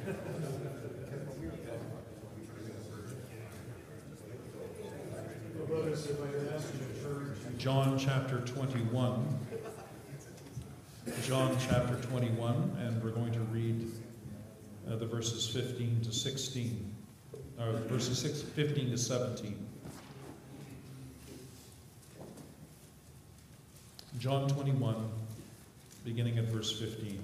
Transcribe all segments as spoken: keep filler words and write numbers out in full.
Brothers, if I could ask you to turn to John chapter twenty-one. John chapter twenty-one, and we're going to read uh, the verses fifteen to sixteen, or verses six, fifteen to seventeen. John twenty-one, beginning at verse fifteen.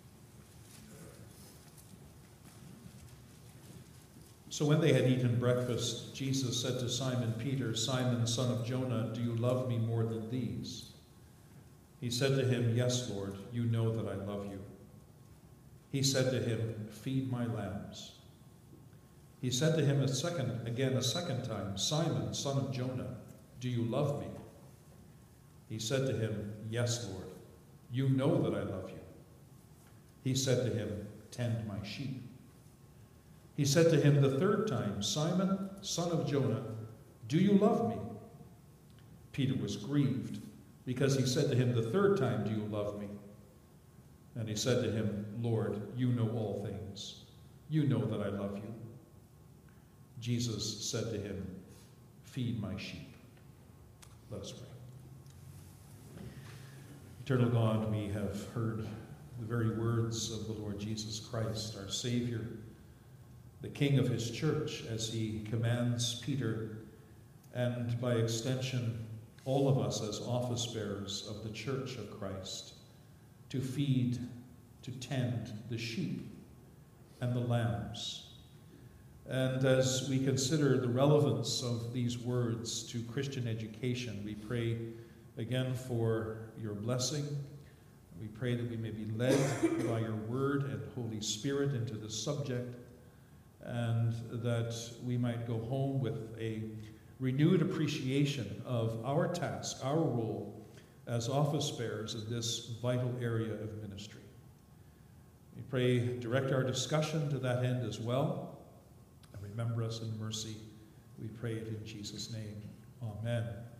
So when they had eaten breakfast, Jesus said to Simon Peter, "Simon, son of Jonah, do you love me more than these?" He said to him, "Yes, Lord, you know that I love you." He said to him, "Feed my lambs." He said to him a second, again a second time, "Simon, son of Jonah, do you love me?" He said to him, "Yes, Lord, you know that I love you." He said to him, "Tend my sheep." He said to him the third time, "Simon, son of Jonah, do you love me?" Peter was grieved, because he said to him the third time, "Do you love me?" And he said to him, "Lord, you know all things. You know that I love you." Jesus said to him, "Feed my sheep." Let us pray. Eternal God, we have heard the very words of the Lord Jesus Christ, our Savior, the King of his church, as he commands Peter, and by extension, all of us as office bearers of the Church of Christ, to feed, to tend the sheep and the lambs. And as we consider the relevance of these words to Christian education, we pray again for your blessing. We pray that we may be led by your word and Holy Spirit into this subject, and that we might go home with a renewed appreciation of our task, our role as office bearers in this vital area of ministry. We pray, direct our discussion to that end as well, and remember us in mercy. We pray it in Jesus' name. Amen.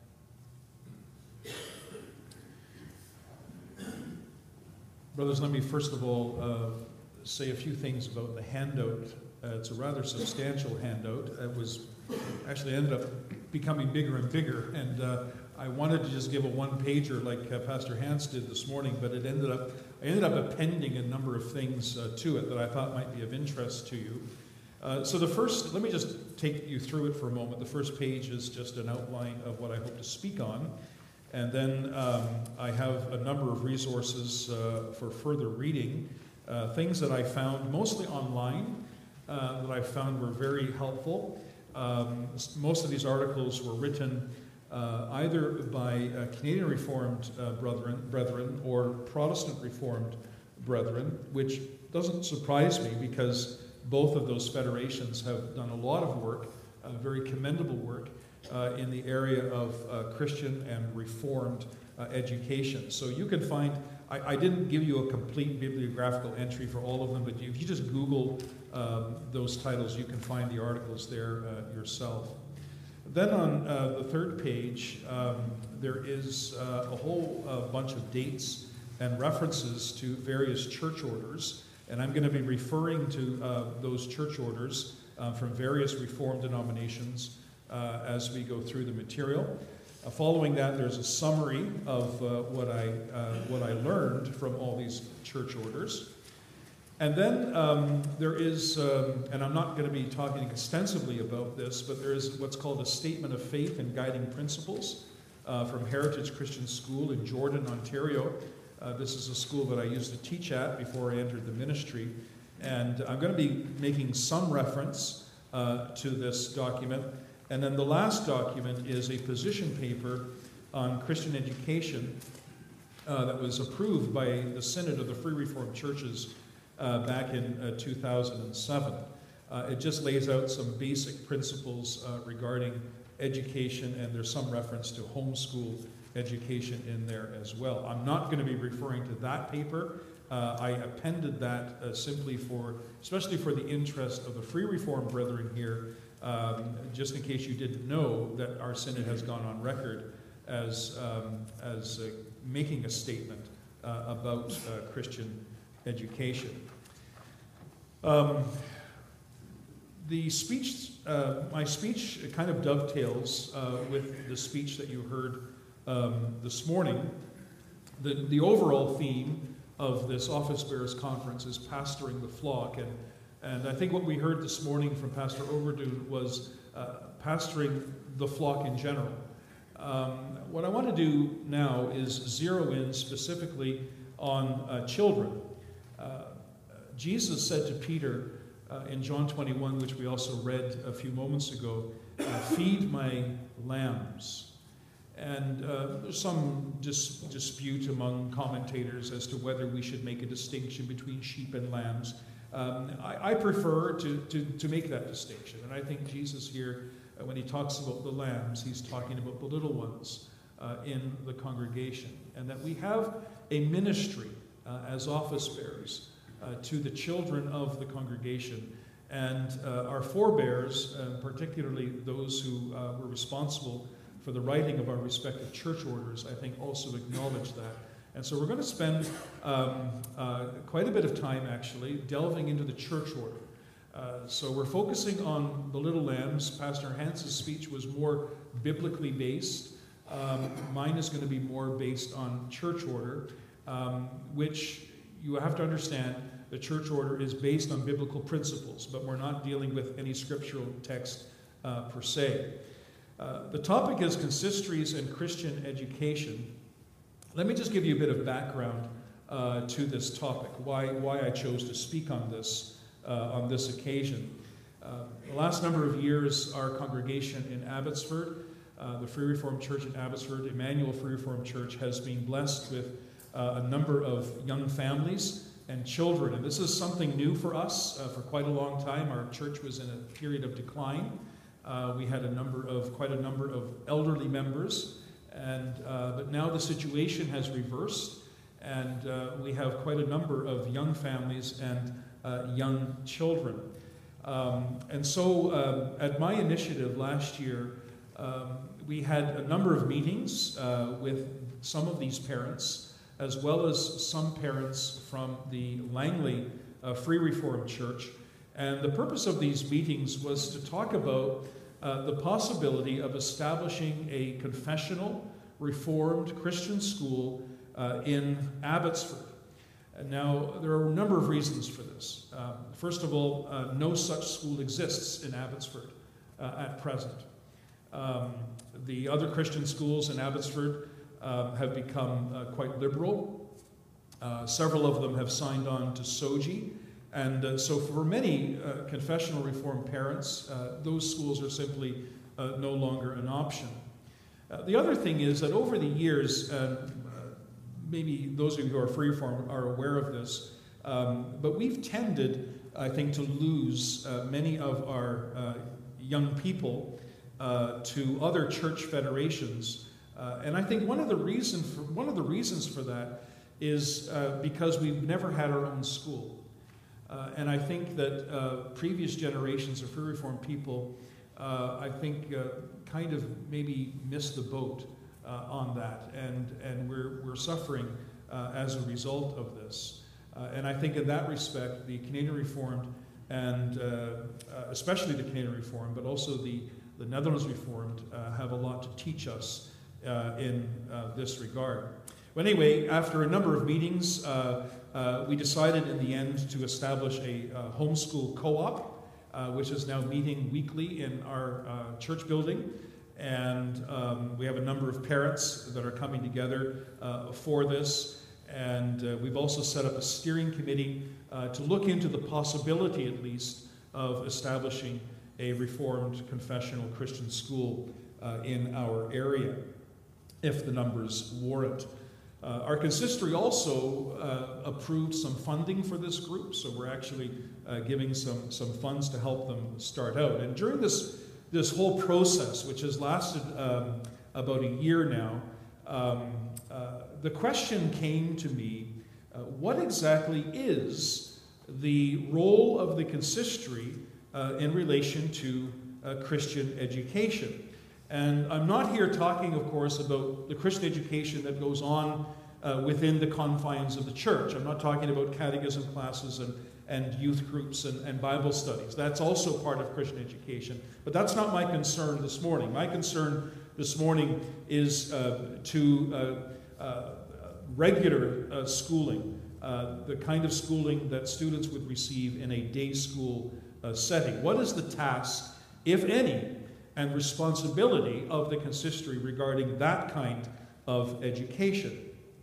Brothers, let me first of all uh, say a few things about the handout. Uh, it's a rather substantial handout. It was actually ended up becoming bigger and bigger, and uh, I wanted to just give a one-pager like uh, Pastor Hans did this morning, but it ended up I ended up appending a number of things uh, to it that I thought might be of interest to you. Uh, so the first, let me just take you through it for a moment. The first page is just an outline of what I hope to speak on, and then um, I have a number of resources uh, for further reading, uh, things that I found mostly online uh, that I found were very helpful. Um, most of these articles were written uh, either by uh, Canadian Reformed uh, brethren, brethren or Protestant Reformed brethren, which doesn't surprise me because both of those federations have done a lot of work, uh, very commendable work, uh, in the area of uh, Christian and Reformed uh, education. So you can find, I, I didn't give you a complete bibliographical entry for all of them, but if you just Google um, those titles, you can find the articles there uh, yourself. Then on uh, the third page, um, there is uh, a whole uh, bunch of dates and references to various church orders, and I'm going to be referring to uh, those church orders uh, from various Reformed denominations uh, as we go through the material. Uh, following that, there's a summary of uh, what I uh, what I learned from all these church orders. And then um, there is, um, and I'm not going to be talking extensively about this, but there is what's called a Statement of Faith and Guiding Principles uh, from Heritage Christian School in Jordan, Ontario. Uh, this is a school that I used to teach at before I entered the ministry. And I'm going to be making some reference uh, to this document. And then the last document is a position paper on Christian education uh, that was approved by the Synod of the Free Reformed Churches uh, back in uh, two thousand seven. Uh, it just lays out some basic principles uh, regarding education, and there's some reference to homeschool education in there as well. I'm not going to be referring to that paper. Uh, I appended that uh, simply for, especially for the interest of the Free Reformed brethren here, um, just in case you didn't know that our synod has gone on record as, um, as uh, making a statement uh, about uh, Christian education. Um, the speech, uh, my speech kind of dovetails uh, with the speech that you heard um, this morning. The, the overall theme of this Office Bearers Conference is pastoring the flock, and, and I think what we heard this morning from Pastor Overdoon was uh, pastoring the flock in general. Um, what I want to do now is zero in specifically on uh, children. Uh, Jesus said to Peter uh, in John twenty-one, which we also read a few moments ago, uh, feed my lambs. And uh, there's some dis dispute among commentators as to whether we should make a distinction between sheep and lambs. Um, I, I prefer to, to, to make that distinction. And I think Jesus here, uh, when he talks about the lambs, he's talking about the little ones uh, in the congregation. And that we have a ministry uh, as office bearers uh, to the children of the congregation. And uh, our forebears, uh, particularly those who uh, were responsible for the writing of our respective church orders, I think also acknowledge that. And so we're going to spend um, uh, quite a bit of time, actually, delving into the church order. Uh, so we're focusing on the little lambs. Pastor Hans's speech was more biblically based. Um, mine is going to be more based on church order, um, which you have to understand, the church order is based on biblical principles, but we're not dealing with any scriptural text uh, per se. Uh, the topic is consistories and Christian education. Let me just give you a bit of background uh, to this topic, why, why I chose to speak on this uh, on this occasion. Uh, the last number of years, our congregation in Abbotsford, uh, the Free Reformed Church in Abbotsford, Emmanuel Free Reformed Church, has been blessed with uh, a number of young families and children. And this is something new for us uh, for quite a long time. Our church was in a period of decline. Uh, we had a number of, quite a number of elderly members, and, uh, but now the situation has reversed, and uh, we have quite a number of young families and uh, young children. Um, and so uh, at my initiative last year, um, we had a number of meetings uh, with some of these parents, as well as some parents from the Langley uh, Free Reformed Church. And the purpose of these meetings was to talk about uh, the possibility of establishing a confessional, Reformed Christian school uh, in Abbotsford. And now, there are a number of reasons for this. Uh, first of all, uh, no such school exists in Abbotsford uh, at present. Um, the other Christian schools in Abbotsford um, have become uh, quite liberal. Uh, several of them have signed on to S O G I. And uh, so for many uh, confessional Reformed parents, uh, those schools are simply uh, no longer an option. Uh, the other thing is that over the years, uh, maybe those of you who are Free Reformed are aware of this, um, but we've tended, I think, to lose uh, many of our uh, young people uh, to other church federations. Uh, and I think one of the reason for, one of the reasons for that is uh, because we've never had our own school. Uh, and I think that uh, previous generations of Free Reformed people, uh, I think, uh, kind of maybe missed the boat uh, on that, and and we're we're suffering uh, as a result of this. Uh, and I think in that respect, the Canadian Reformed, and uh, uh, especially the Canadian Reformed, but also the the Netherlands Reformed, uh, have a lot to teach us uh, in uh, this regard. Well, anyway, after a number of meetings, uh, uh, we decided in the end to establish a uh, homeschool co-op, uh, which is now meeting weekly in our uh, church building. And um, we have a number of parents that are coming together uh, for this. And uh, we've also set up a steering committee uh, to look into the possibility, at least, of establishing a Reformed confessional Christian school uh, in our area, if the numbers warrant. Uh, our consistory also uh, approved some funding for this group, so we're actually uh, giving some, some funds to help them start out. And during this, this whole process, which has lasted um, about a year now, um, uh, the question came to me, uh, what exactly is the role of the consistory uh, in relation to uh, Christian education? And I'm not here talking, of course, about the Christian education that goes on uh, within the confines of the church. I'm not talking about catechism classes and, and youth groups and, and Bible studies. That's also part of Christian education. But that's not my concern this morning. My concern this morning is uh, to uh, uh, regular uh, schooling, uh, the kind of schooling that students would receive in a day school uh, setting. What is the task, if any, and responsibility of the consistory regarding that kind of education?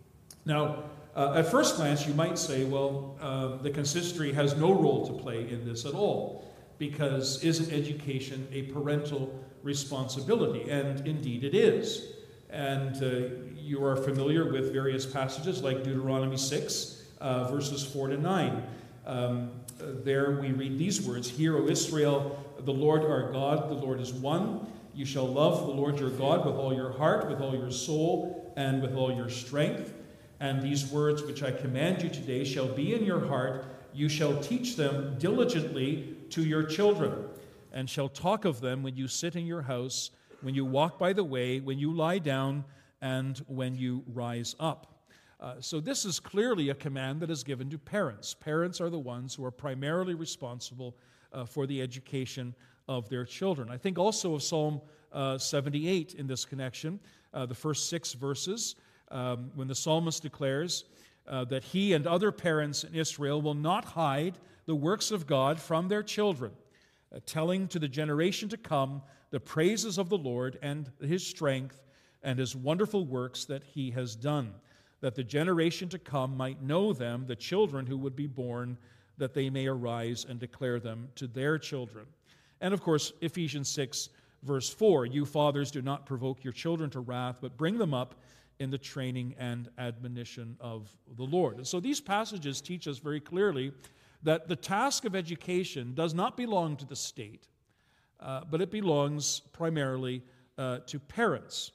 Now, uh, at first glance, you might say, well, uh, the consistory has no role to play in this at all, because isn't education a parental responsibility? And indeed it is. And uh, you are familiar with various passages like Deuteronomy six, uh, verses four to nine. Um, there we read these words, "Hear, O Israel, the Lord our God, the Lord is one. You shall love the Lord your God with all your heart, with all your soul, and with all your strength. And these words which I command you today shall be in your heart. You shall teach them diligently to your children, and shall talk of them when you sit in your house, when you walk by the way, when you lie down, and when you rise up." Uh, so this is clearly a command that is given to parents. Parents are the ones who are primarily responsible uh, for the education of their children. I think also of Psalm uh, seventy-eight in this connection, uh, the first six verses, um, when the psalmist declares uh, that he and other parents in Israel will not hide the works of God from their children, uh, telling to the generation to come the praises of the Lord and his strength and his wonderful works that he has done, that the generation to come might know them, the children who would be born, that they may arise and declare them to their children. And of course, Ephesians six, verse four, "You fathers do not provoke your children to wrath, but bring them up in the training and admonition of the Lord." And so these passages teach us very clearly that the task of education does not belong to the state, uh, but it belongs primarily uh, to parents.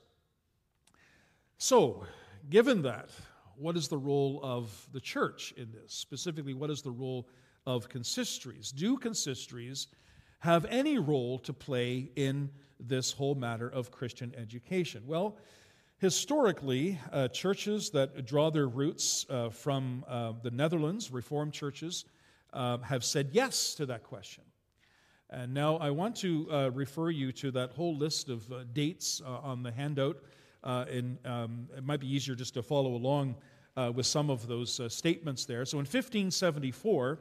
So, given that, what is the role of the church in this? Specifically, what is the role of consistories? Do consistories have any role to play in this whole matter of Christian education? Well, historically, uh, churches that draw their roots uh, from uh, the Netherlands, Reformed churches, uh, have said yes to that question. And now I want to uh, refer you to that whole list of uh, dates uh, on the handout. Uh, and um, it might be easier just to follow along uh, with some of those uh, statements there. So in fifteen seventy-four,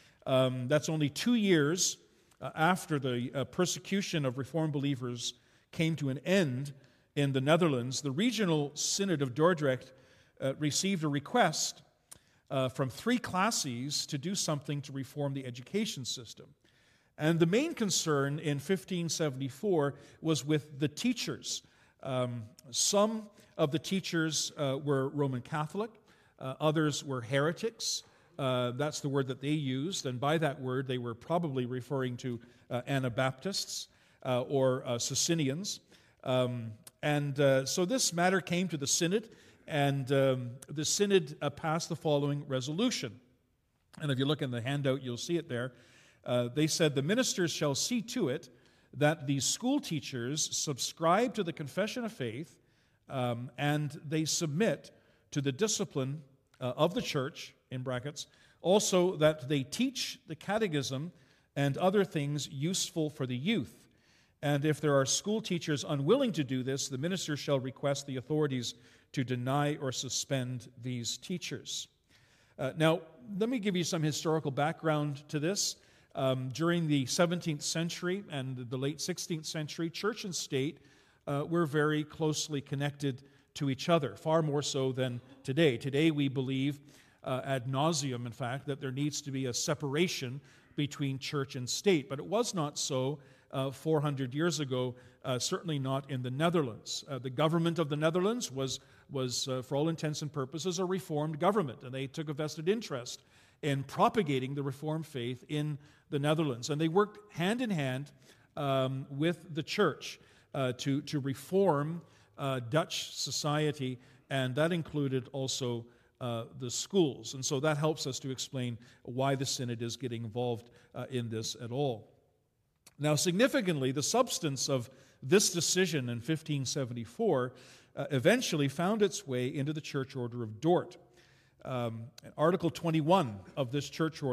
um, that's only two years uh, after the uh, persecution of Reformed believers came to an end in the Netherlands, the regional synod of Dordrecht uh, received a request uh, from three classes to do something to reform the education system. And the main concern in fifteen seventy-four was with the teachers. Um, some of the teachers uh, were Roman Catholic, uh, others were heretics. Uh, that's the word that they used, and by that word they were probably referring to uh, Anabaptists uh, or uh, Socinians. Um, and uh, so this matter came to the synod, and um, the synod uh, passed the following resolution. And if you look in the handout, you'll see it there. Uh, they said, "The ministers shall see to it that the school teachers subscribe to the confession of faith um, and they submit to the discipline uh, of the church," in brackets, "also that they teach the catechism and other things useful for the youth. And if there are school teachers unwilling to do this, the minister shall request the authorities to deny or suspend these teachers." Uh, now, let me give you some historical background to this. Um, during the seventeenth century and the late sixteenth century, church and state uh, were very closely connected to each other, far more so than today. Today we believe uh, ad nauseum, in fact, that there needs to be a separation between church and state. But it was not so uh, four hundred years ago, uh, certainly not in the Netherlands. Uh, the government of the Netherlands was, was uh, for all intents and purposes, a reformed government, and they took a vested interest in propagating the Reformed faith in the Netherlands. And they worked hand in hand um, with the church uh, to, to reform uh, Dutch society, and that included also uh, the schools. And so that helps us to explain why the synod is getting involved uh, in this at all. Now, significantly, the substance of this decision in fifteen seventy-four uh, eventually found its way into the church order of Dort. Um, Article twenty-one of this church order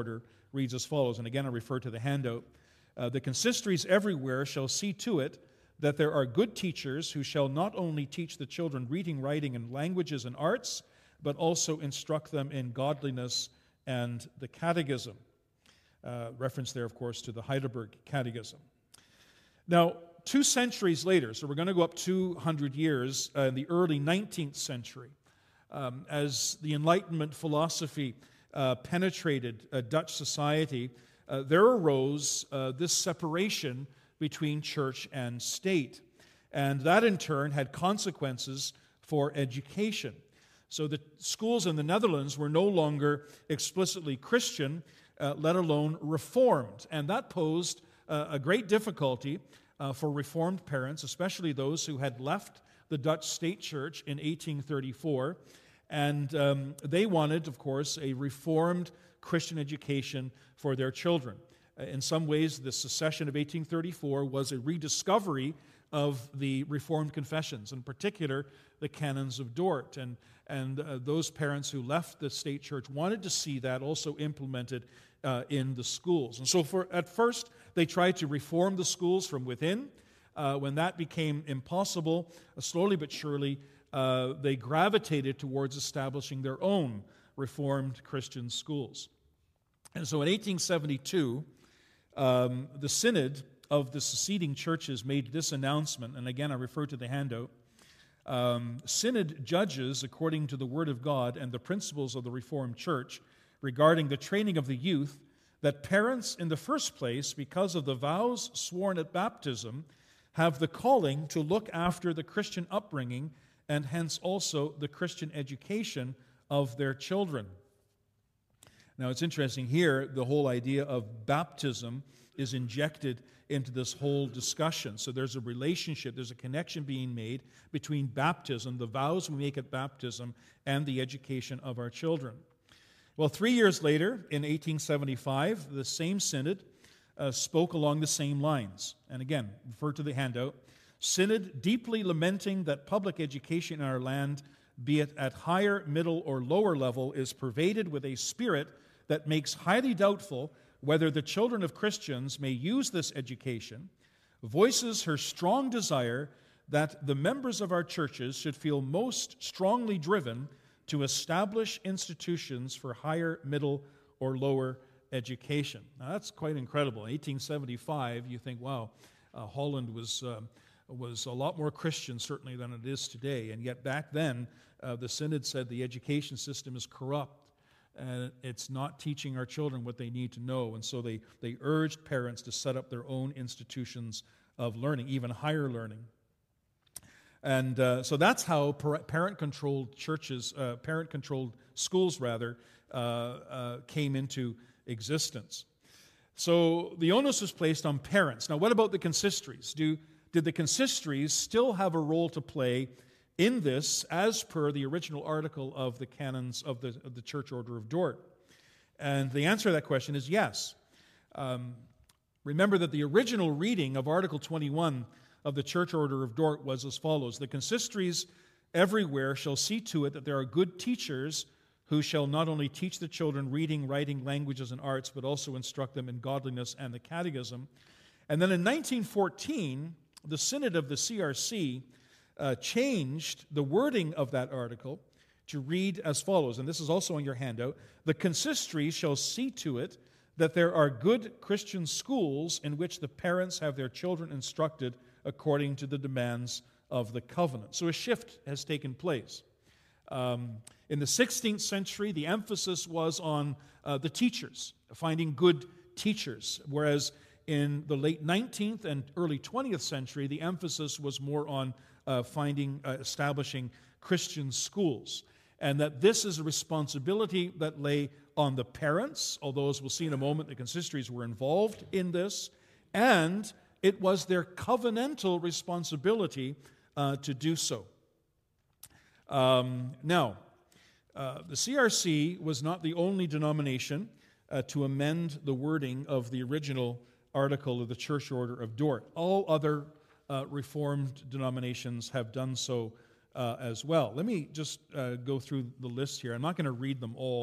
reads as follows, and again I refer to the handout. Uh, the consistories everywhere shall see to it that there are good teachers who shall not only teach the children reading, writing, and languages and arts, but also instruct them in godliness and the catechism. Uh, reference there, of course, to the Heidelberg Catechism. Now, two centuries later, so we're going to go up two hundred years, uh, in the early nineteenth century, um, as the Enlightenment philosophy uh, penetrated uh, Dutch society, uh, there arose uh, this separation between church and state. And that, in turn, had consequences for education. So the schools in the Netherlands were no longer explicitly Christian, uh, let alone Reformed. And that posed uh, a great difficulty uh, for Reformed parents, especially those who had left the Dutch state church in eighteen thirty-four. And um, they wanted, of course, a Reformed Christian education for their children. Uh, in some ways, the secession of eighteen thirty-four was a rediscovery of the Reformed confessions, in particular the Canons of Dort. And, and uh, those parents who left the state church wanted to see that also implemented uh, in the schools. And so for, at first, they tried to reform the schools from within. Uh, when that became impossible, uh, slowly but surely, uh, they gravitated towards establishing their own Reformed Christian schools. And so in eighteen seventy-two, um, the Synod of the seceding churches made this announcement, and again I refer to the handout. Um, Synod judges, according to the Word of God and the principles of the Reformed Church, regarding the training of the youth, that parents, in the first place, because of the vows sworn at baptism, have the calling to look after the Christian upbringing and hence also the Christian education of their children. Now, it's interesting here, the whole idea of baptism is injected into this whole discussion. So there's a relationship, there's a connection being made between baptism, the vows we make at baptism, and the education of our children. Well, three years later, in eighteen seventy-five, the same synod uh, spoke along the same lines. And again, refer to the handout. Synod deeply lamenting that public education in our land, be it at higher, middle, or lower level, is pervaded with a spirit that makes highly doubtful whether the children of Christians may use this education, voices her strong desire that the members of our churches should feel most strongly driven to establish institutions for higher, middle, or lower education. Now, that's quite incredible. In eighteen seventy-five, you think, wow, uh, Holland was, uh, was a lot more Christian, certainly, than it is today. And yet back then, uh, the Synod said the education system is corrupt. And it's not teaching our children what they need to know. And so they, they urged parents to set up their own institutions of learning, even higher learning. And uh, so that's how parent-controlled churches, uh, parent-controlled schools, rather, uh, uh, came into existence. So the onus was placed on parents. Now, what about the consistories? Do, did the consistories still have a role to play in this, as per the original article of the canons of the, of the Church Order of Dort? And the answer to that question is yes. Um, remember that the original reading of Article twenty-one of the Church Order of Dort was as follows: the consistories everywhere shall see to it that there are good teachers who shall not only teach the children reading, writing, languages, and arts, but also instruct them in godliness and the catechism. And then in nineteen fourteen, the Synod of the C R C Uh, changed the wording of that article to read as follows, and this is also on your handout: the consistory shall see to it that there are good Christian schools in which the parents have their children instructed according to the demands of the covenant. So a shift has taken place. Um, in the sixteenth century, the emphasis was on uh, the teachers, finding good teachers, whereas in the late nineteenth and early twentieth century, the emphasis was more on uh, finding, uh, establishing Christian schools. And that this is a responsibility that lay on the parents, although as we'll see in a moment, the consistories were involved in this, and it was their covenantal responsibility uh, to do so. Um, now, uh, the C R C was not the only denomination uh, to amend the wording of the original article of the Church Order of Dort. All other uh, Reformed denominations have done so uh, as well. Let me just uh, go through the list here. I'm not going to read them all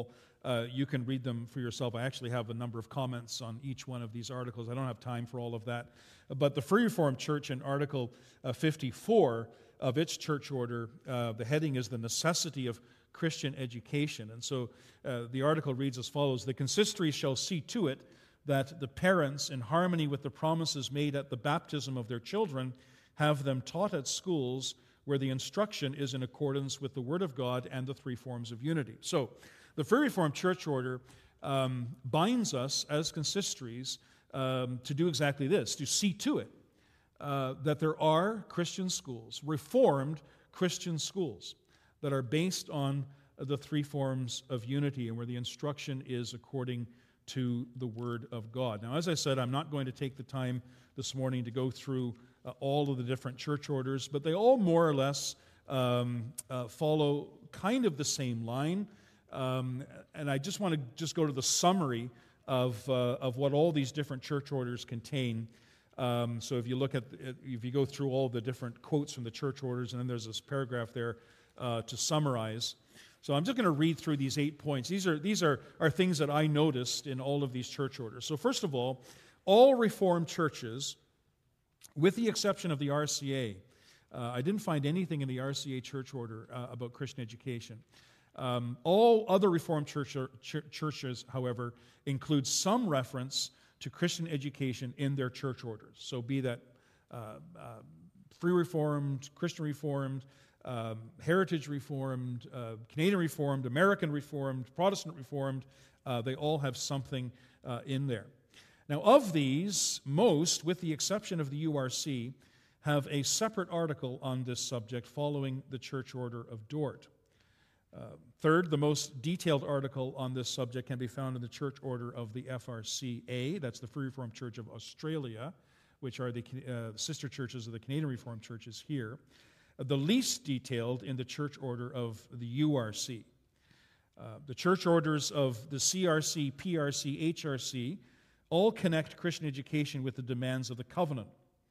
Uh, you can read them for yourself. I actually have a number of comments on each one of these articles. I don't have time for all of that. But the Free Reformed Church in Article uh, fifty-four of its church order, uh, the heading is the necessity of Christian education. And so uh, the article reads as follows: "The consistory shall see to it that the parents, in harmony with the promises made at the baptism of their children, have them taught at schools where the instruction is in accordance with the Word of God and the three forms of unity." So, the Free Reformed Church Order um, binds us as consistories um, to do exactly this, to see to it uh, that there are Christian schools, Reformed Christian schools, that are based on the three forms of unity and where the instruction is according to the Word of God. Now, as I said, I'm not going to take the time this morning to go through uh, all of the different church orders, but they all more or less um, uh, follow kind of the same line. Um, and I just want to just go to the summary of, uh, of what all these different church orders contain. Um, so if you look at, if you go through all the different quotes from the church orders, and then there's this paragraph there uh, to summarize. So I'm just going to read through these eight points. These are, these are, are things that I noticed in all of these church orders. So first of all, all Reformed churches, with the exception of the R C A, uh, I didn't find anything in the R C A church order uh, about Christian education. Um, all other Reformed church, ch- churches, however, include some reference to Christian education in their church orders. So be that uh, uh, Free Reformed, Christian Reformed, um, Heritage Reformed, uh, Canadian Reformed, American Reformed, Protestant Reformed, uh, they all have something uh, in there. Now, of these, most, with the exception of the U R C, have a separate article on this subject following the Church Order of Dort. Uh, third, the most detailed article on this subject can be found in the Church Order of the F R C A, that's the Free Reformed Church of Australia, which are the uh, sister churches of the Canadian Reformed churches here. Uh, the least detailed in the Church Order of the U R C. Uh, the church orders of the C R C, P R C, H R C all connect Christian education with the demands of the covenant.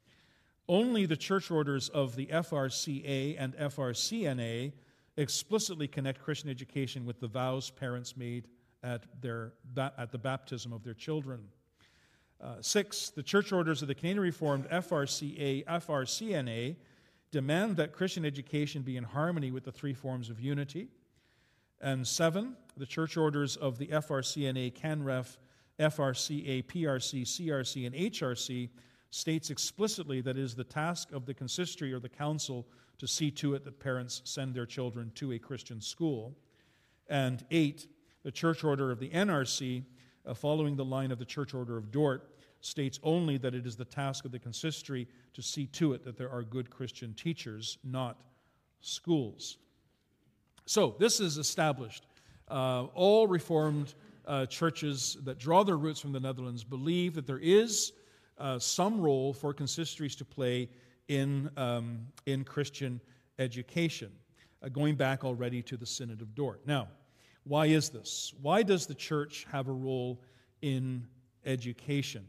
Only the church orders of the F R C A and F R C N A explicitly connect Christian education with the vows parents made at, their, at the baptism of their children. Uh, six, the church orders of the Canadian Reformed F R C A, F R C N A demand that Christian education be in harmony with the three forms of unity. And seven, the church orders of the F R C N A, CanRef, F R C A, P R C, C R C, and H R C states explicitly that it is the task of the consistory or the council to see to it that parents send their children to a Christian school. And eight, the church order of the N R C, uh, following the line of the church order of Dort, states only that it is the task of the consistory to see to it that there are good Christian teachers, not schools. So this is established. Uh, all Reformed uh, churches that draw their roots from the Netherlands believe that there is uh, some role for consistories to play in, um, in Christian education, uh, going back already to the Synod of Dort. Now, why is this? Why does the church have a role in education?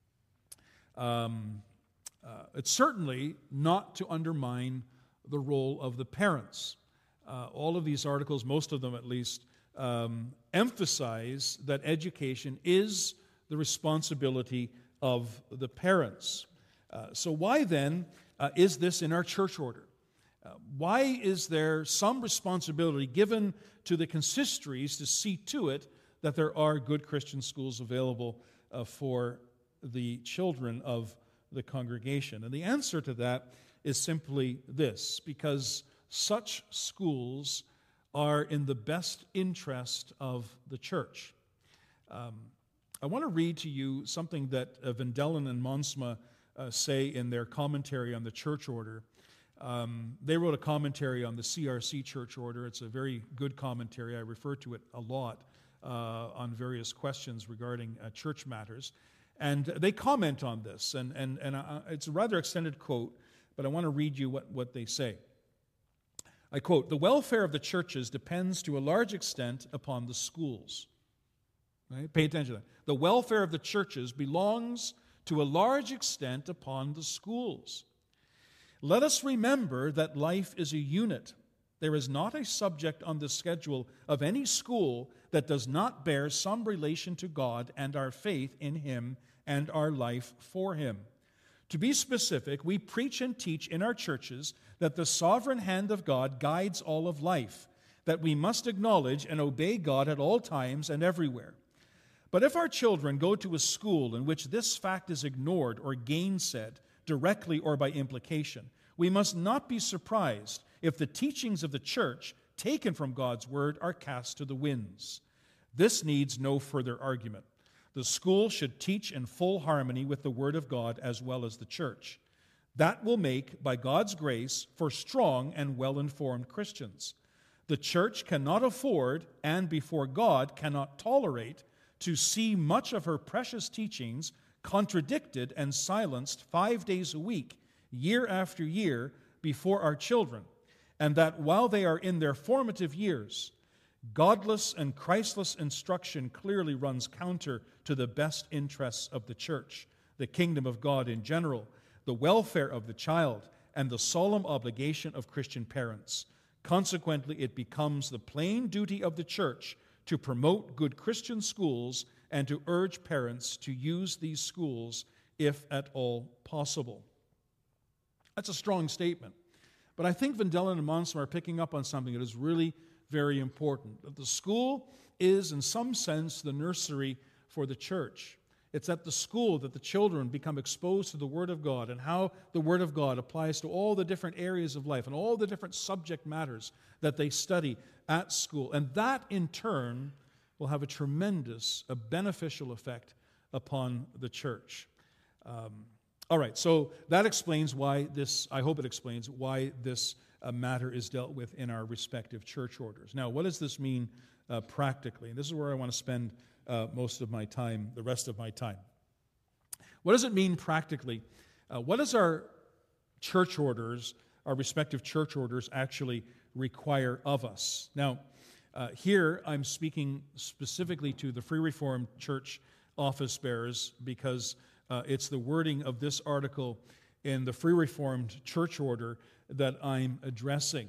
Um, uh, it's certainly not to undermine the role of the parents. Uh, all of these articles, most of them at least, um, emphasize that education is the responsibility of the parents. Uh, so why then uh, is this in our church order? Uh, why is there some responsibility given to the consistories to see to it that there are good Christian schools available uh, for the children of the congregation? And the answer to that is simply this: because such schools are in the best interest of the church. Um, I want to read to you something that uh, Vendelen and Monsma uh, say in their commentary on the church order. Um, they wrote a commentary on the C R C church order. It's a very good commentary. I refer to it a lot uh, on various questions regarding uh, church matters. And they comment on this, and, and, and uh, it's a rather extended quote, but I want to read you what, what they say. I quote, "The welfare of the churches depends to a large extent upon the schools." Right? Pay attention to that. The welfare of the churches belongs to a large extent upon the schools. Let us remember that life is a unit, There is not a subject on the schedule of any school that does not bear some relation to God and our faith in Him and our life for Him. To be specific, we preach and teach in our churches that the sovereign hand of God guides all of life, that we must acknowledge and obey God at all times and everywhere. But if our children go to a school in which this fact is ignored or gainsaid, directly or by implication, we must not be surprised if the teachings of the church, taken from God's Word, are cast to the winds. This needs no further argument. The school should teach in full harmony with the Word of God as well as the church. That will make, by God's grace, for strong and well-informed Christians. The church cannot afford, and before God cannot tolerate, to see much of her precious teachings contradicted and silenced five days a week, year after year, before our children, and that while they are in their formative years, godless and Christless instruction clearly runs counter to the best interests of the church, the kingdom of God in general, the welfare of the child, and the solemn obligation of Christian parents. Consequently, it becomes the plain duty of the church to promote good Christian schools and to urge parents to use these schools if at all possible. That's a strong statement. But I think Vendellen and Monson are picking up on something that is really very important. That the school is, in some sense, the nursery for the church. It's at the school that the children become exposed to the Word of God and how the Word of God applies to all the different areas of life and all the different subject matters that they study at school. And that, in turn, will have a tremendous, a beneficial effect upon the church. Um, all right, so that explains why this, I hope it explains why this uh, matter is dealt with in our respective church orders. Now, what does this mean uh, practically? And this is where I want to spend uh, most of my time, the rest of my time. What does it mean practically? Uh, what does our church orders, our respective church orders, actually require of us? Now, uh, here I'm speaking specifically to the Free Reformed Church office bearers because uh, it's the wording of this article in the Free Reformed Church Order that I'm addressing.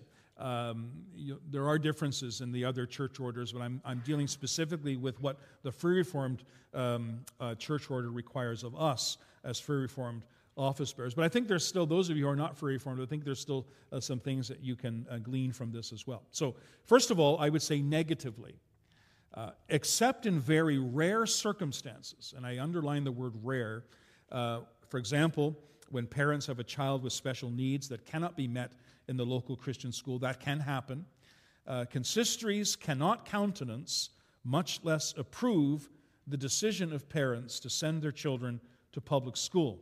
Um, you, there are differences in the other church orders, but I'm, I'm dealing specifically with what the Free Reformed um, uh, Church Order requires of us as Free Reformed office bearers. But I think there's still, those of you who are not Free Reformed, I think there's still uh, some things that you can uh, glean from this as well. So, first of all, I would say negatively, uh, except in very rare circumstances, and I underline the word rare. Uh, for example, when parents have a child with special needs that cannot be met in the local Christian school, that can happen. Uh, consistories cannot countenance, much less approve, the decision of parents to send their children to public school.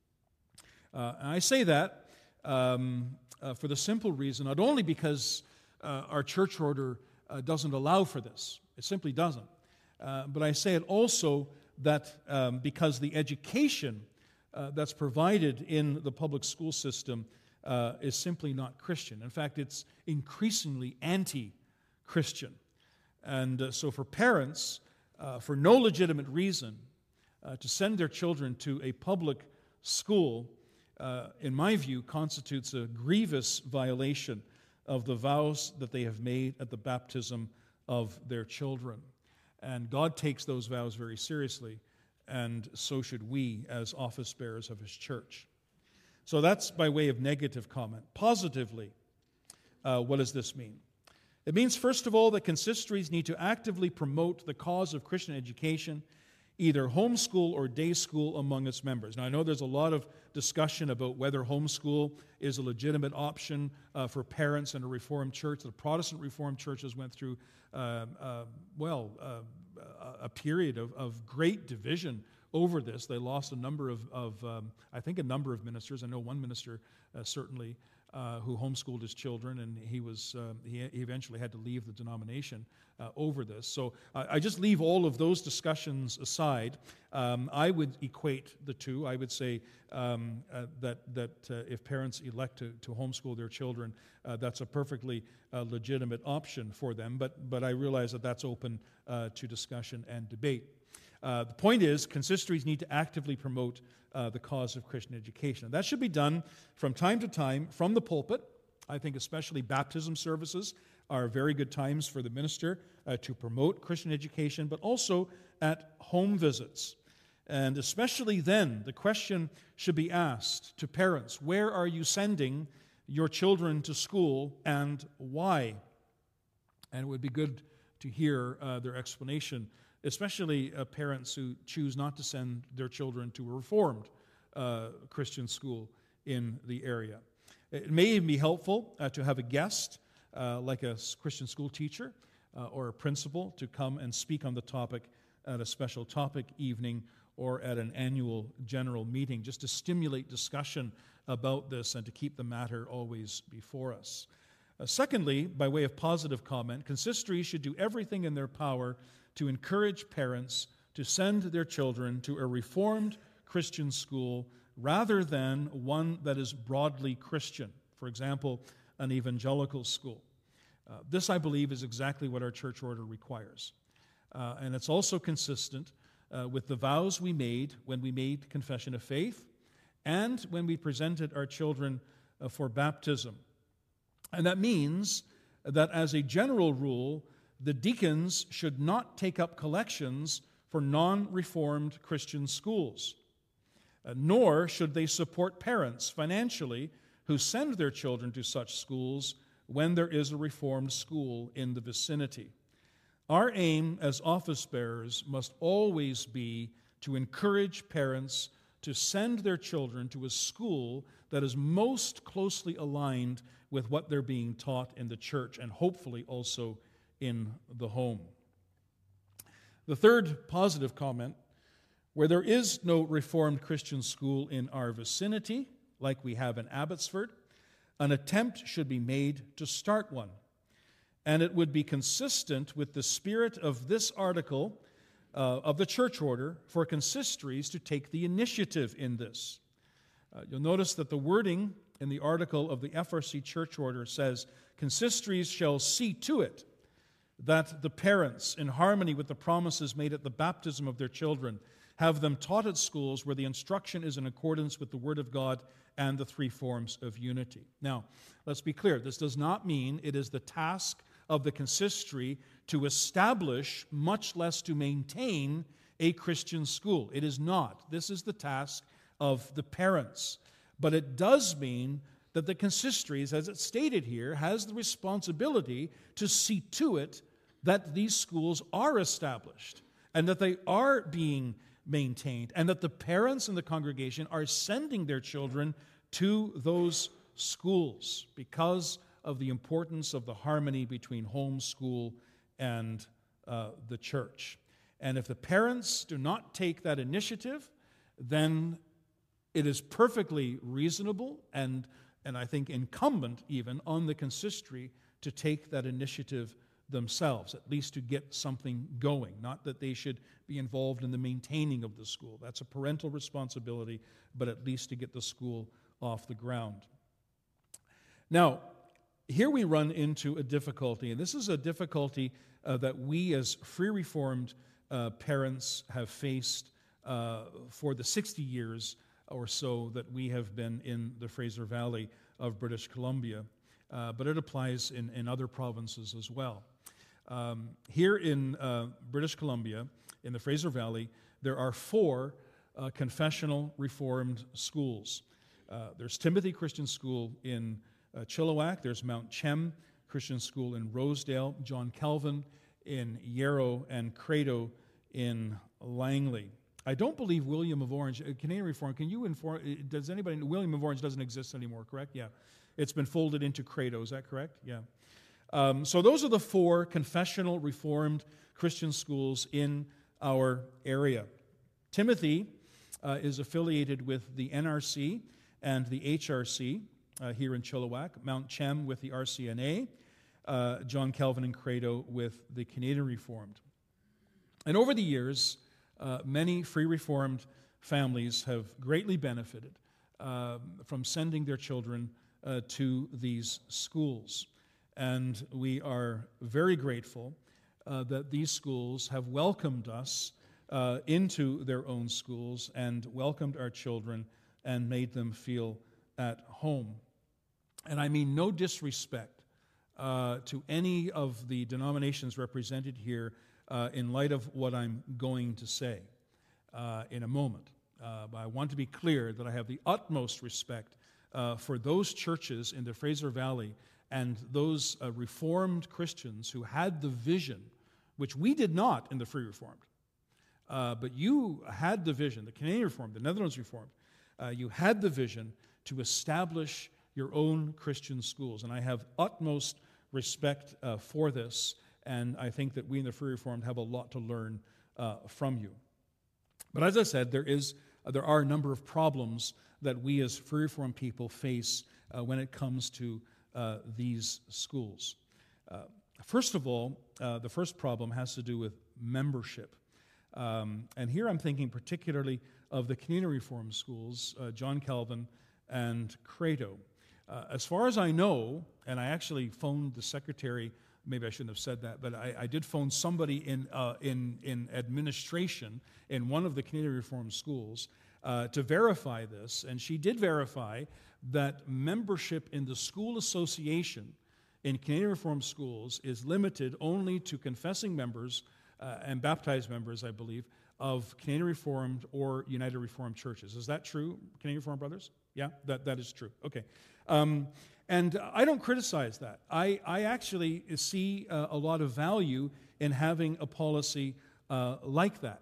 Uh, and I say that um, uh, for the simple reason, not only because uh, our church order uh, doesn't allow for this, it simply doesn't, uh, but I say it also that um, because the education uh, that's provided in the public school system uh, is simply not Christian. In fact, it's increasingly anti-Christian. And uh, so for parents, uh, for no legitimate reason, uh, to send their children to a public school, uh, in my view, constitutes a grievous violation of the vows that they have made at the baptism of their children. And God takes those vows very seriously, and so should we as office bearers of His church. So that's by way of negative comment. Positively, uh, what does this mean? It means, first of all, that consistories need to actively promote the cause of Christian education, either homeschool or day school, among its members. Now, I know there's a lot of discussion about whether homeschool is a legitimate option uh, for parents in a Reformed church. The Protestant Reformed churches went through, uh, uh, well, uh, a period of, of great division over this. They lost a number of, of um, I think, a number of ministers. I know one minister uh, certainly uh, who homeschooled his children, and he was uh, he, he eventually had to leave the denomination uh, over this. So uh, I just leave all of those discussions aside. Um, I would equate the two. I would say um, uh, that that uh, if parents elect to, to homeschool their children, uh, that's a perfectly uh, legitimate option for them. But but I realize that that's open uh, to discussion and debate. Uh, the point is, consistories need to actively promote uh, the cause of Christian education. And that should be done from time to time from the pulpit, I think especially baptism services are very good times for the minister uh, to promote Christian education, but also at home visits. And especially then, the question should be asked to parents, where are you sending your children to school and why? And it would be good to hear uh, their explanation, especially uh, parents who choose not to send their children to a Reformed uh, Christian school in the area. It may even be helpful uh, to have a guest, uh, like a Christian school teacher uh, or a principal, to come and speak on the topic at a special topic evening or at an annual general meeting, just to stimulate discussion about this and to keep the matter always before us. Uh, secondly, by way of positive comment, consistories should do everything in their power to encourage parents to send their children to a Reformed Christian school rather than one that is broadly Christian, for example, an evangelical school. Uh, this, I believe, is exactly what our church order requires. Uh, and it's also consistent uh, with the vows we made when we made confession of faith and when we presented our children uh, for baptism. And that means that as a general rule, the deacons should not take up collections for non-Reformed Christian schools, uh, nor should they support parents financially who send their children to such schools when there is a Reformed school in the vicinity. Our aim as office bearers must always be to encourage parents to send their children to a school that is most closely aligned with what they're being taught in the church and hopefully also in the home. The third positive comment, where there is no Reformed Christian school in our vicinity, like we have in Abbotsford, an attempt should be made to start one. And it would be consistent with the spirit of this article uh, of the church order for consistories to take the initiative in this. Uh, you'll notice that the wording in the article of the F R C church order says, consistories shall see to it that the parents, in harmony with the promises made at the baptism of their children, have them taught at schools where the instruction is in accordance with the Word of God and the three forms of unity. Now, let's be clear. This does not mean it is the task of the consistory to establish, much less to maintain, a Christian school. It is not. This is the task of the parents. But it does mean that the consistory, as it's stated here, has the responsibility to see to it that these schools are established and that they are being maintained and that the parents in the congregation are sending their children to those schools because of the importance of the harmony between home, school, and uh, the church. And if the parents do not take that initiative, then it is perfectly reasonable and, and I think incumbent even on the consistory to take that initiative themselves, at least to get something going. Not that they should be involved in the maintaining of the school. That's a parental responsibility, but at least to get the school off the ground. Now, here we run into a difficulty, and this is a difficulty uh, that we as Free Reformed uh, parents have faced uh, for the sixty years or so that we have been in the Fraser Valley of British Columbia, uh, but it applies in, in other provinces as well. Um, here in uh, British Columbia, in the Fraser Valley, there are four uh, confessional Reformed schools. Uh, there's Timothy Christian School in uh, Chilliwack, there's Mount Chem Christian School in Rosedale, John Calvin in Yarrow, and Credo in Langley. I don't believe William of Orange, Canadian Reform, can you inform, does anybody, William of Orange doesn't exist anymore, correct? Yeah. It's been folded into Credo, is that correct? Yeah. Um, so those are the four confessional Reformed Christian schools in our area. Timothy uh, is affiliated with the N R C and the H R C uh, here in Chilliwack, Mount Chem with the R C N A, uh, John Calvin and Credo with the Canadian Reformed. And over the years, Uh, many Free Reformed families have greatly benefited uh, from sending their children uh, to these schools. And we are very grateful uh, that these schools have welcomed us uh, into their own schools and welcomed our children and made them feel at home. and I mean no disrespect uh, to any of the denominations represented here uh, in light of what I'm going to say uh, in a moment. Uh, but I want to be clear that I have the utmost respect uh, for those churches in the Fraser Valley and those uh, Reformed Christians who had the vision, which we did not in the Free Reformed. Uh, but you had the vision, the Canadian Reformed, the Netherlands Reformed, uh, you had the vision to establish your own Christian schools. And I have utmost respect uh, for this, and I think that we in the Free Reformed have a lot to learn uh, from you. But as I said, there is uh, there are a number of problems that we as Free Reformed people face uh, when it comes to uh, these schools. Uh, first of all, uh, the first problem has to do with membership. Um, and here I'm thinking particularly of the Canadian Reformed schools, uh, John Calvin and Credo. Uh, as far as I know, and I actually phoned the secretary, maybe I shouldn't have said that, but I, I did phone somebody in, uh, in, in administration in one of the Canadian Reformed schools uh, to verify this, and she did verify that membership in the school association in Canadian Reformed schools is limited only to confessing members uh, and baptized members, I believe, of Canadian Reformed or United Reformed churches. Is that true, Canadian Reformed brothers? Yeah, that, that is true. Okay. Um, and I don't criticize that. I, I actually see uh, a lot of value in having a policy uh, like that.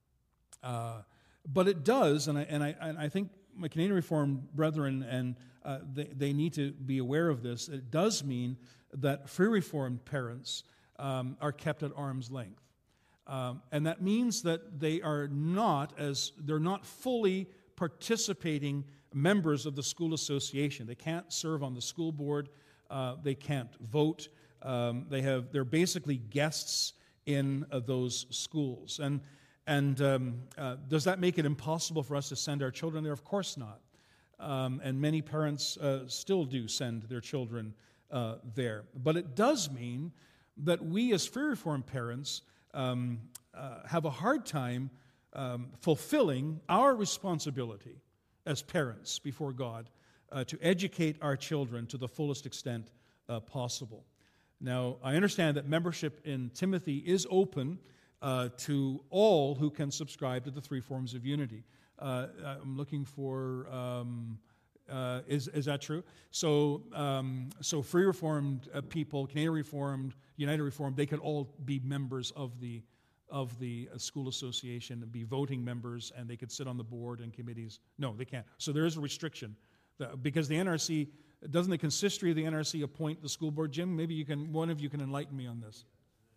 Uh, but it does, and I, and, I, and I think my Canadian Reformed brethren, and uh, they, they need to be aware of this, it does mean that Free Reformed parents um, are kept at arm's length. Um, and that means that they are not as they're not fully participating members of the school association. They can't serve on the school board. Uh, they can't vote. Um, they have they're basically guests in uh, those schools. And and um, uh, does that make it impossible for us to send our children there? Of course not. Um, and many parents uh, still do send their children uh, there. But it does mean that we as Free Reformed parents Um, uh, have a hard time um, fulfilling our responsibility as parents before God uh, to educate our children to the fullest extent uh, possible. Now, I understand that membership in Timothy is open uh, to all who can subscribe to the three forms of unity. Uh, I'm looking for... Um, Uh, is is that true? So, um, so Free Reformed uh, people, Canadian Reformed, United Reformed, they could all be members of the of the uh, school association and be voting members, and they could sit on the board and committees. No, they can't. So there is a restriction that, because the N R C doesn't the consistory of the N R C appoint the school board. Jim, maybe you can one of you can enlighten me on this.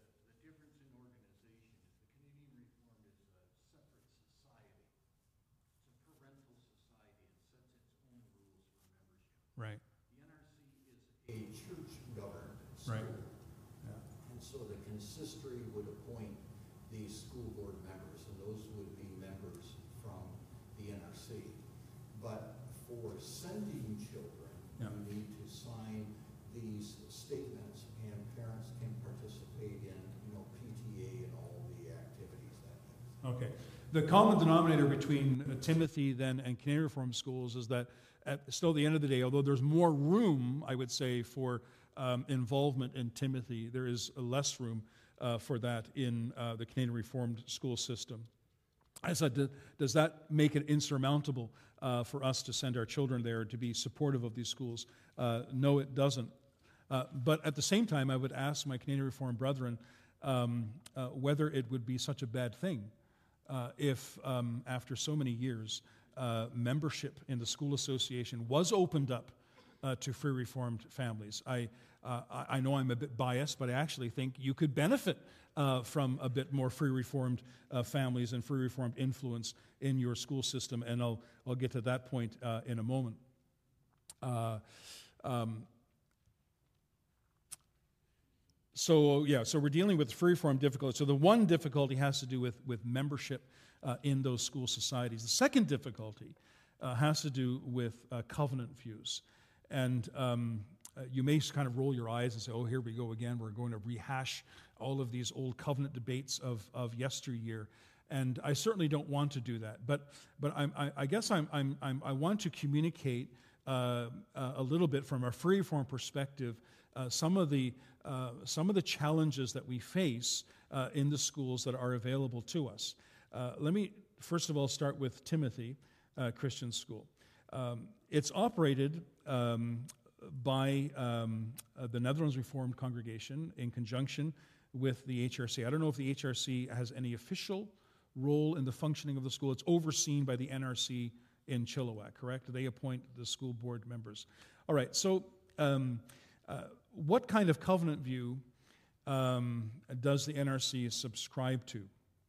Right. The N R C is a church-governed school. Right. Yeah. And so the consistory would appoint the school board members, and those would be members from the N R C. But for sending children, Yeah. you need to sign these statements, and parents can participate in, you know, P T A and all the activities that way. Okay. The common denominator between uh, Timothy then and Canadian Reformed schools is that at still the end of the day, although there's more room, I would say, for um, involvement in Timothy, there is less room uh, for that in uh, the Canadian Reformed school system. I said, does that make it insurmountable uh, for us to send our children there to be supportive of these schools? Uh, no, it doesn't. Uh, but at the same time, I would ask my Canadian Reformed brethren um, uh, whether it would be such a bad thing uh, if, um, after so many years, Uh, membership in the school association was opened up uh, to Free Reformed families. I, uh, I know I'm a bit biased, but I actually think you could benefit uh, from a bit more Free Reformed uh, families and Free Reformed influence in your school system, and I'll, I'll get to that point uh, in a moment. Uh, um, so, yeah, so we're dealing with Free Reformed difficulty. So the one difficulty has to do with, with membership Uh, in those school societies. The second difficulty uh, has to do with uh, covenant views. And um, uh, you may kind of roll your eyes and say, oh, here we go again. We're going to rehash all of these old covenant debates of, of yesteryear. And I certainly don't want to do that. But but I'm, I, I guess I'm, I'm, I'm, I want to communicate uh, uh, a little bit from a free reform perspective uh, some of the uh, some of the challenges that we face uh, in the schools that are available to us. Uh, let me first of all start with Timothy uh, Christian School. Um, it's operated um, by um, uh, the Netherlands Reformed Congregation in conjunction with the H R C. I don't know if the H R C has any official role in the functioning of the school. It's overseen by the N R C in Chilliwack, correct? They appoint the school board members. All right, so um, uh, what kind of covenant view um, does the N R C subscribe to?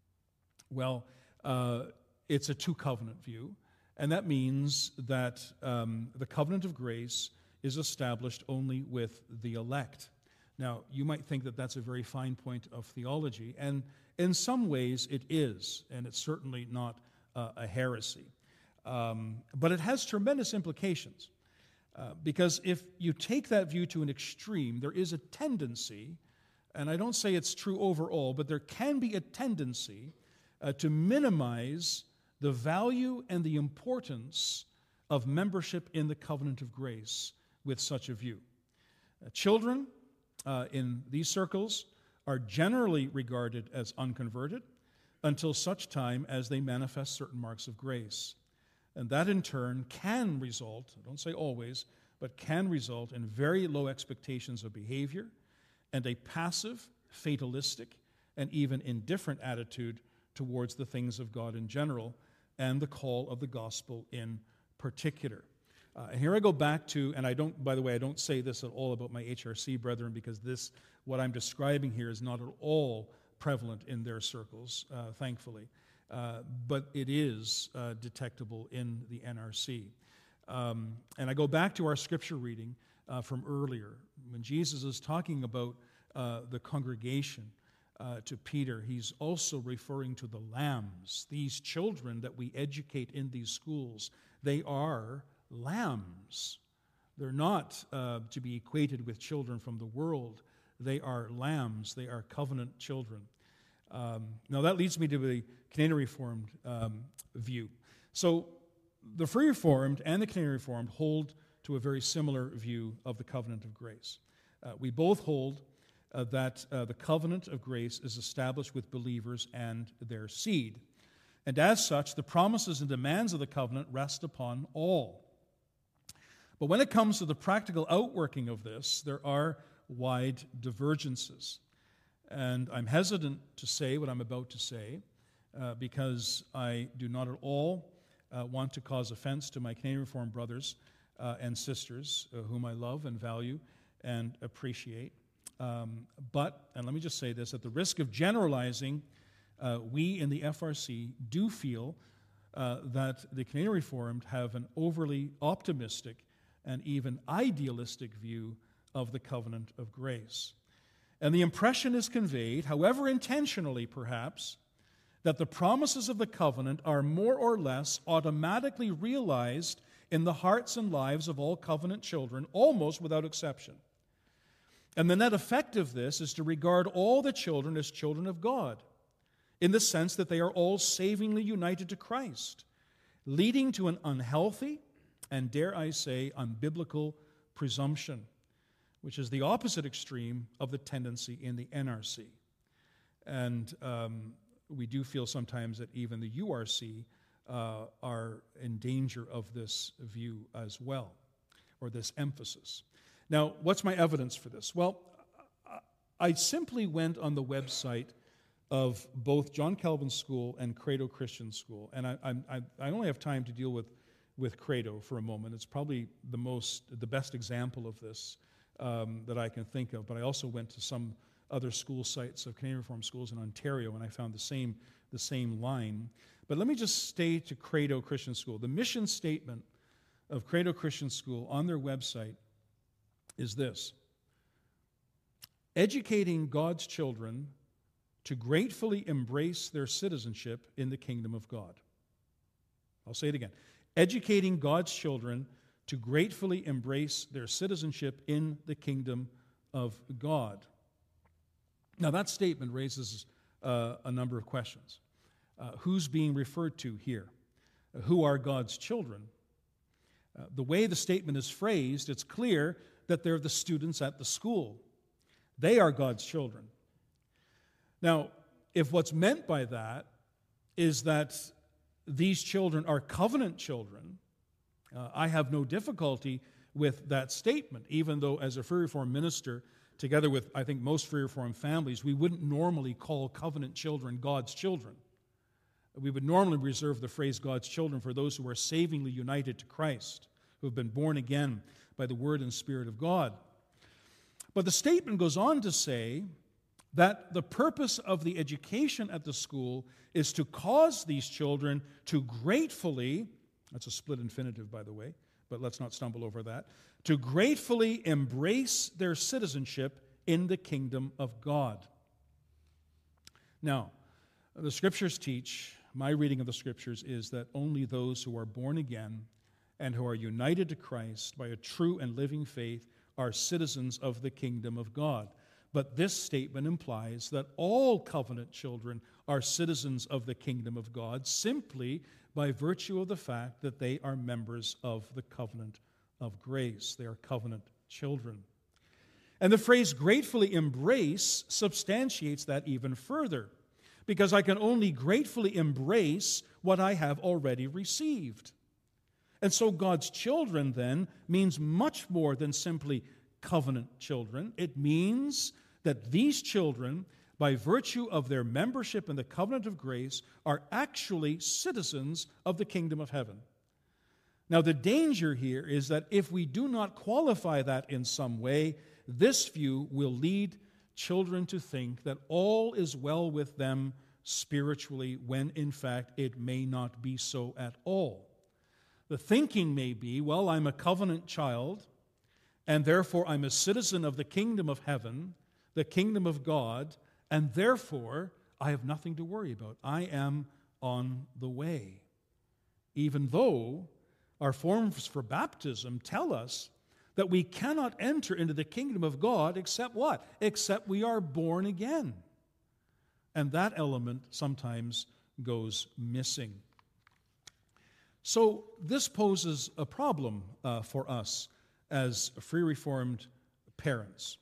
Well, uh, it's a two-covenant view, and that means that um, the covenant of grace is established only with the elect. Now, you might think that that's a very fine point of theology, and in some ways it is, and it's certainly not uh, a heresy. Um, but it has tremendous implications, uh, because if you take that view to an extreme, there is a tendency, and I don't say it's true overall, but there can be a tendency uh, to minimize the value and the importance of membership in the covenant of grace with such a view. Uh, children uh, in these circles are generally regarded as unconverted until such time as they manifest certain marks of grace. And that in turn can result, I don't say always, but can result in very low expectations of behavior and a passive, fatalistic, and even indifferent attitude towards the things of God in general and the call of the gospel in particular. Uh, and here I go back to, and I don't, by the way, I don't say this at all about my H R C brethren, because this, what I'm describing here is not at all prevalent in their circles, uh, thankfully. Uh, but it is uh, detectable in the N R C. Um, and I go back to our scripture reading uh, from earlier. When Jesus is talking about uh, the congregation uh, to Peter, he's also referring to the lambs. These children that we educate in these schools, they are lambs. They're not uh, to be equated with children from the world. They are lambs. They are covenant children. Um, now that leads me to the Canadian Reformed um, view. So the Free Reformed and the Canadian Reformed hold to a very similar view of the covenant of grace. Uh, we both hold uh, that uh, the covenant of grace is established with believers and their seed. And as such, the promises and demands of the covenant rest upon all. But when it comes to the practical outworking of this, there are wide divergences. And I'm hesitant to say what I'm about to say uh, because I do not at all uh, want to cause offense to my Canadian Reformed brothers uh, and sisters uh, whom I love and value and appreciate. Um, but, and let me just say this, at the risk of generalizing, uh, we in the F R C do feel uh, that the Canadian Reformed have an overly optimistic and even idealistic view of the covenant of grace. And the impression is conveyed, however intentionally perhaps, that the promises of the covenant are more or less automatically realized in the hearts and lives of all covenant children, almost without exception. And the net effect of this is to regard all the children as children of God, in the sense that they are all savingly united to Christ, leading to an unhealthy and, dare I say, unbiblical presumption, which is the opposite extreme of the tendency in the N R C. And um, we do feel sometimes that even the U R C uh, are in danger of this view as well, or this emphasis. Now, what's my evidence for this? Well, I simply went on the website of both John Calvin School and Credo Christian School, and I, I, I only have time to deal with, with Credo for a moment. It's probably the most, the best example of this Um, that I can think of, but I also went to some other school sites of Canadian Reformed schools in Ontario, and I found the same the same line. But let me just stay to Credo Christian School. The mission statement of Credo Christian School on their website is this: educating God's children to gratefully embrace their citizenship in the kingdom of God. I'll say it again. Educating God's children to gratefully embrace their citizenship in the kingdom of God. Now, that statement raises uh, a number of questions. Uh, who's being referred to here? Uh, who are God's children? Uh, the way the statement is phrased, it's clear that they're the students at the school. They are God's children. Now, if what's meant by that is that these children are covenant children, uh, I have no difficulty with that statement, even though as a Free Reformed minister, together with, I think, most Free Reformed families, we wouldn't normally call covenant children God's children. We would normally reserve the phrase God's children for those who are savingly united to Christ, who have been born again by the Word and Spirit of God. But the statement goes on to say that the purpose of the education at the school is to cause these children to gratefully, that's a split infinitive, by the way, but let's not stumble over that, to gratefully embrace their citizenship in the kingdom of God. Now, the Scriptures teach, my reading of the Scriptures is that only those who are born again and who are united to Christ by a true and living faith are citizens of the kingdom of God. But this statement implies that all covenant children are citizens of the kingdom of God simply by virtue of the fact that they are members of the covenant of grace. They are covenant children. And the phrase gratefully embrace substantiates that even further, because I can only gratefully embrace what I have already received. And so God's children then means much more than simply covenant children. It means that these children, by virtue of their membership in the covenant of grace, are actually citizens of the kingdom of heaven. Now, the danger here is that if we do not qualify that in some way, this view will lead children to think that all is well with them spiritually, when in fact it may not be so at all. The thinking may be, well, I'm a covenant child, and therefore I'm a citizen of the kingdom of heaven, the kingdom of God, and therefore I have nothing to worry about. I am on the way. Even though our forms for baptism tell us that we cannot enter into the kingdom of God except what? Except we are born again. And that element sometimes goes missing. So this poses a problem uh, for us as Free Reformed parents.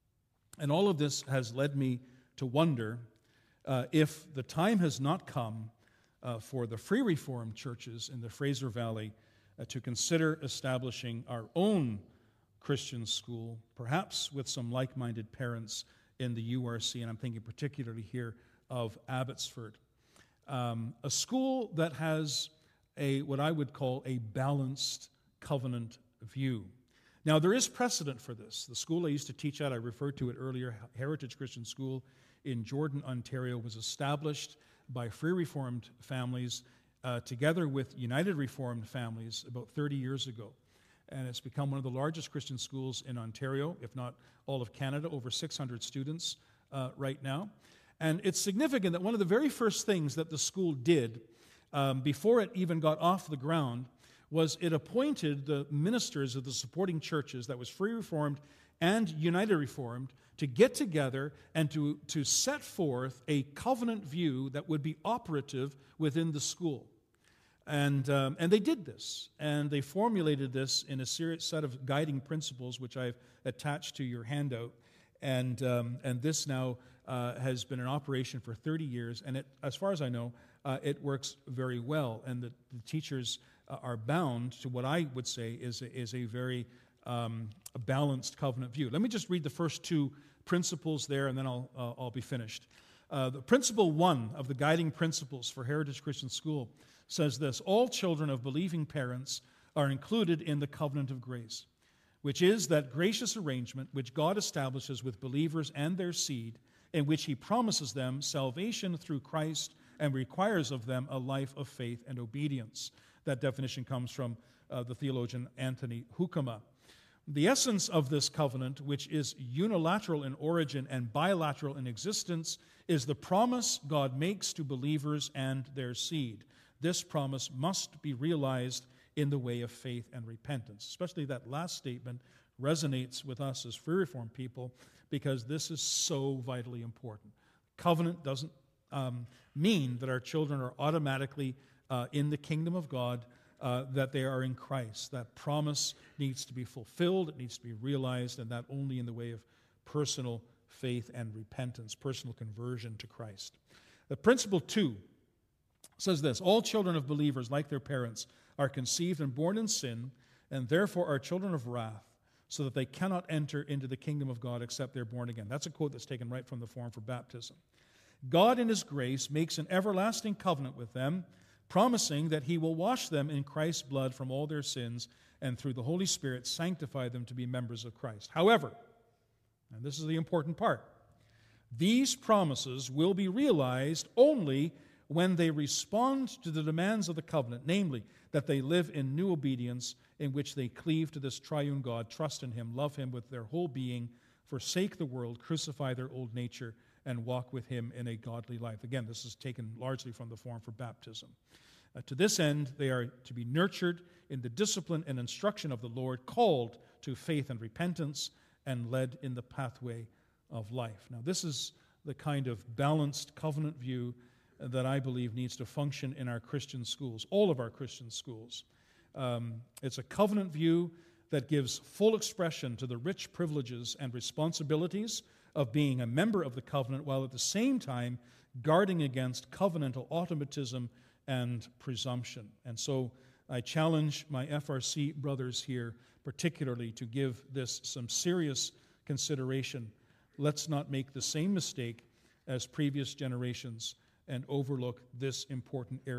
And all of this has led me to wonder uh, if the time has not come uh, for the Free Reformed churches in the Fraser Valley uh, to consider establishing our own Christian school, perhaps with some like-minded parents in the U R C, and I'm thinking particularly here of Abbotsford. Um, a school that has a what I would call a balanced covenant view. Now, there is precedent for this. The school I used to teach at, I referred to it earlier, Heritage Christian School in Jordan, Ontario, was established by Free Reformed families uh, together with United Reformed families about thirty years ago. And it's become one of the largest Christian schools in Ontario, if not all of Canada, over six hundred students uh, right now. And it's significant that one of the very first things that the school did um, before it even got off the ground was it appointed the ministers of the supporting churches, that was Free Reformed and United Reformed, to get together and to, to set forth a covenant view that would be operative within the school. And, um, and they did this, and they formulated this in a serious set of guiding principles, which I've attached to your handout. And, um, and this now uh, has been in operation for thirty years, and it, as far as I know, uh, it works very well. And the, the teachers uh, are bound to what I would say is a, is a very um, a balanced covenant view. Let me just read the first two principles there, and then I'll, uh, I'll be finished. Uh, the principle one of the guiding principles for Heritage Christian School says this: all children of believing parents are included in the covenant of grace, which is that gracious arrangement which God establishes with believers and their seed, in which He promises them salvation through Christ and requires of them a life of faith and obedience. That definition comes from uh, the theologian Anthony Hoekema. The essence of this covenant, which is unilateral in origin and bilateral in existence, is the promise God makes to believers and their seed. This promise must be realized in the way of faith and repentance. Especially that last statement resonates with us as Free Reformed people, because this is so vitally important. Covenant doesn't um, mean that our children are automatically uh, in the kingdom of God uh, that they are in Christ. That promise needs to be fulfilled, it needs to be realized, and that only in the way of personal faith and repentance, personal conversion to Christ. The principle two says this: all children of believers, like their parents, are conceived and born in sin, and therefore are children of wrath, so that they cannot enter into the kingdom of God except they're born again. That's a quote that's taken right from the form for baptism. God in His grace makes an everlasting covenant with them, promising that He will wash them in Christ's blood from all their sins, and through the Holy Spirit sanctify them to be members of Christ. However, and this is the important part, these promises will be realized only when they respond to the demands of the covenant, namely, that they live in new obedience in which they cleave to this triune God, trust in Him, love Him with their whole being, forsake the world, crucify their old nature, and walk with Him in a godly life. Again, this is taken largely from the form for baptism. Uh, to this end, they are to be nurtured in the discipline and instruction of the Lord, called to faith and repentance, and led in the pathway of life. Now, this is the kind of balanced covenant view that I believe needs to function in our Christian schools, all of our Christian schools. Um, it's a covenant view that gives full expression to the rich privileges and responsibilities of being a member of the covenant, while at the same time guarding against covenantal automatism and presumption. And so I challenge my F R C brothers here particularly to give this some serious consideration. Let's not make the same mistake as previous generations and overlook this important area.